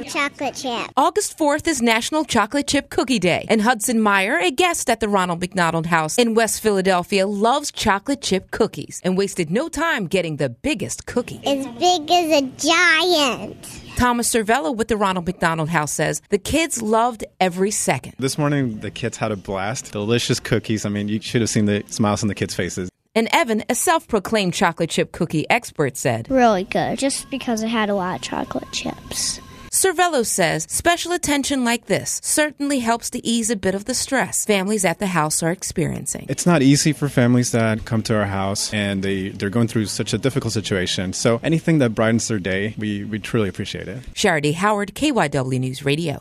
Chocolate chip. August 4th is National Chocolate Chip Cookie Day, and Hudson Meyer, a guest at the Ronald McDonald House in West Philadelphia, loves chocolate chip cookies and wasted no time getting the biggest cookie. As big as a giant. Thomas Cervello with the Ronald McDonald House says the kids loved every second. This morning, the kids had a blast. Delicious cookies. I mean, you should have seen the smiles on the kids' faces. And Evan, a self-proclaimed chocolate chip cookie expert, said, Really good, just because it had a lot of chocolate chips. Cervello says special attention like this certainly helps to ease a bit of the stress families at the house are experiencing. It's not easy for families that come to our house and they're going through such a difficult situation. So anything that brightens their day, we truly appreciate it. Charity Howard, KYW News Radio.